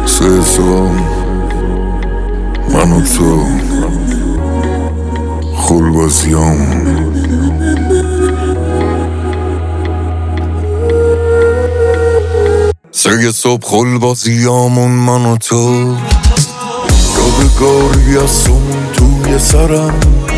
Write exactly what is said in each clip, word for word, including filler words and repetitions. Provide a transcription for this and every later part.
سه صبح من و تو خلبازیام سه صبح خلبازیامون من و تو یادگاری از سمون توی سرم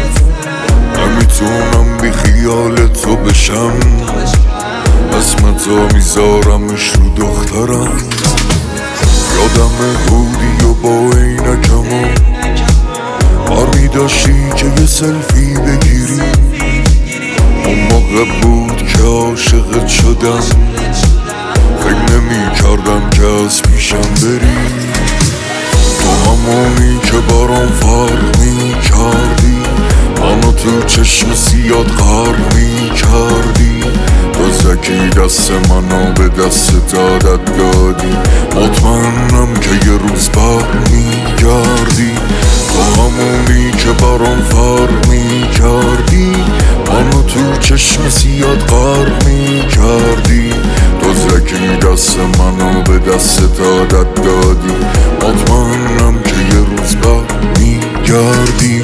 نمیتونم بی خیال تو بشم اسم تو میذارمش رو دخترم یادم بودی و با عینکمو آرمی داشتی که یه سلفی بگیری اون موقع بود که عاشقت شدم فکر نمی کردم که از پیشم بری تو همونی که برام فرق می کردی منو تو چشم سیاد غرق می کردی تو زکی دست منو به دست دادت دادی مطمئنم که یه روز بر می گردی تو همونی که برام فرق می کردی منو تو چشم سیاد غرق می کردی تو زکی دست منو به دست دادت دادی مطمئنم که یه روز بر می گردی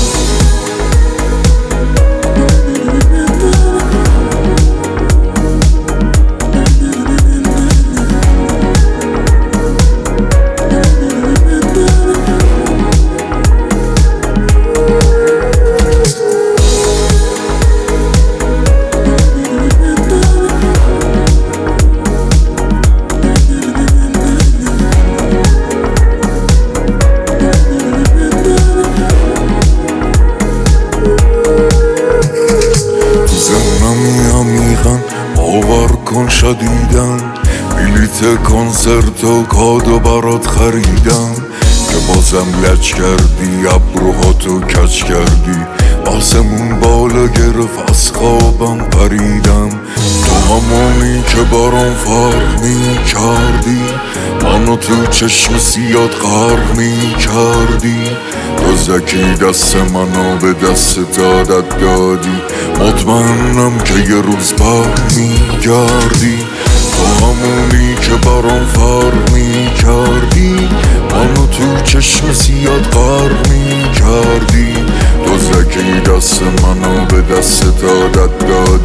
باور کن شدیدن بلیت کنسرت و کادو برات خریدم که بازم لج کردی ابروهاتو کج کردی آسمون بالا گرفت از خوابم پریدم تو همونی که برام فرق می کردی منو تو چشم سیاد غرق می کردی تو زکی دست منو به دست دادت دادی مطمئنم که یه روز بر می گردی تو همونی که برام فرق می کردی منو تو چشم سیاد غرق می کردی تو زکی دست منو به دست دادت دادی